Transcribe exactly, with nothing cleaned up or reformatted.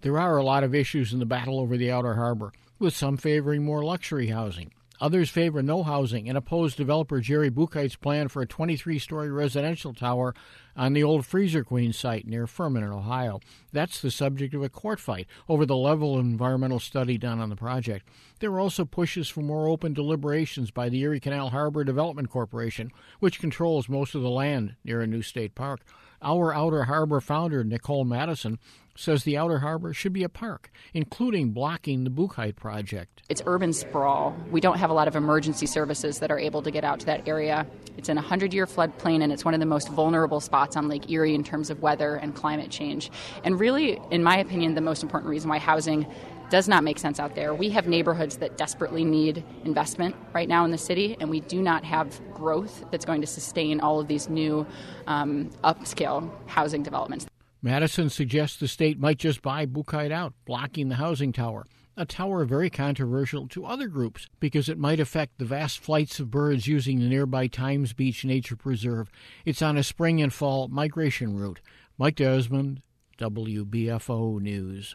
There are a lot of issues in the battle over the Outer Harbor, with some favoring more luxury housing. Others favor no housing and oppose developer Jerry Buchheit's plan for a twenty-three story residential tower on the old Freezer Queen site near Furman, Ohio. That's the subject of a court fight over the level of environmental study done on the project. There are also pushes for more open deliberations by the Erie Canal Harbor Development Corporation, which controls most of the land near a new state park. Our Outer Harbor founder, Nicole Madison, says the Outer Harbor should be a park, including blocking the Buchheit project. It's urban sprawl. We don't have a lot of emergency services that are able to get out to that area. It's in a hundred-year floodplain, and it's one of the most vulnerable spots on Lake Erie in terms of weather and climate change. And really, in my opinion, the most important reason why housing does not make sense out there. We have neighborhoods that desperately need investment right now in the city, and we do not have growth that's going to sustain all of these new um, upscale housing developments. Madison suggests the state might just buy Buchheit out, blocking the housing tower. A tower very controversial to other groups because it might affect the vast flights of birds using the nearby Times Beach Nature Preserve. It's on a spring and fall migration route. Mike Desmond, W B F O News.